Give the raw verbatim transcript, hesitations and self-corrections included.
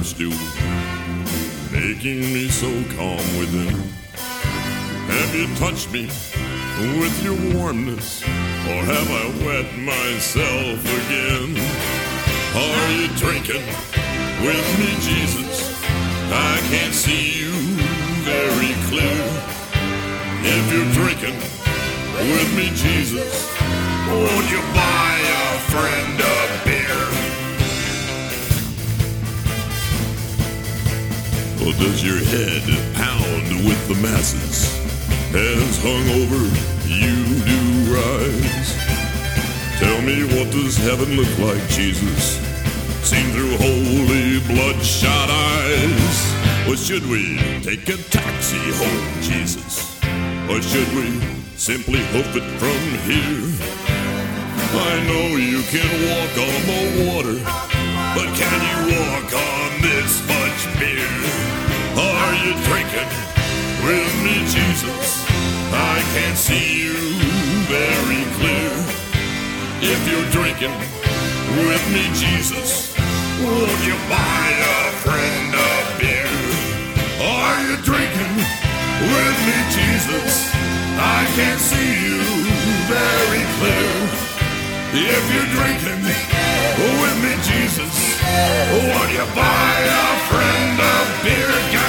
stew, making me so calm within. Have you touched me with your warmness, or have I wet myself again? Are you drinking with me, Jesus? I can't see you very clear. If you're drinking with me, Jesus, won't you buy a friend a beer? Or does your head pound with the masses as hungover you do rise? Tell me, what does heaven look like, Jesus, seen through holy bloodshot eyes? Or should we take a taxi home, Jesus? Or should we simply hoof it from here? I know you can walk on the water, but can you walk on this much beer? Are you drinking with me, Jesus? I can't see you very clear. If you're drinking with me, Jesus, won't you buy a friend a beer? Are you drinking with me, Jesus? I can't see you very clear. If you're drinking with me, Jesus, won't you buy a friend a beer?